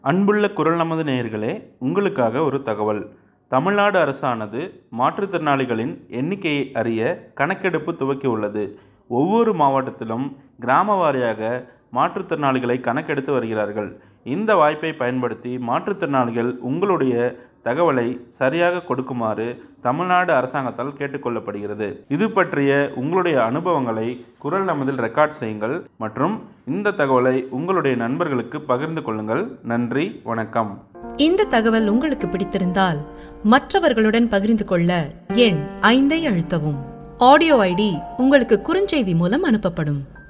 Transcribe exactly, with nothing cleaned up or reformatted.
அன்புள்ள குரல் நமது நேயர்களே, உங்களுக்காக ஒரு தகவல். தமிழ்நாடு அரசானது மாற்றுத்திறனாளிகளின் எண்ணிக்கையை அறிய கணக்கெடுப்பு துவக்கியுள்ளது. ஒவ்வொரு மாவட்டத்திலும் கிராம வாரியாக மாற்றுத்திறனாளிகளை கணக்கெடுத்து வருகிறார்கள். இந்த வாய்ப்பை பயன்படுத்தி மாற்றுத்திறனாளிகள் உங்களுடைய தகவலை சரியாக கொடுக்குமாறு தமிழ்நாடு அரசாங்கத்தால் கேட்டுக்கொள்ளப்படுகிறது. இது பற்றிய உங்களுடைய அனுபவங்களை குரல் நமதில் ரெக்கார்ட் செய்யுங்கள் மற்றும் இந்த தகவலை உங்களுடைய நண்பர்களுக்கு பகிர்ந்து கொள்ளுங்கள். நன்றி, வணக்கம். இந்த தகவல் உங்களுக்கு பிடித்திருந்தால் மற்றவர்களுடன் பகிர்ந்து கொள்ள எண் ஐந்தை அழுத்தவும். ஆடியோ ஐடி உங்களுக்கு குறுஞ்செய்தி மூலம் அனுப்பப்படும்.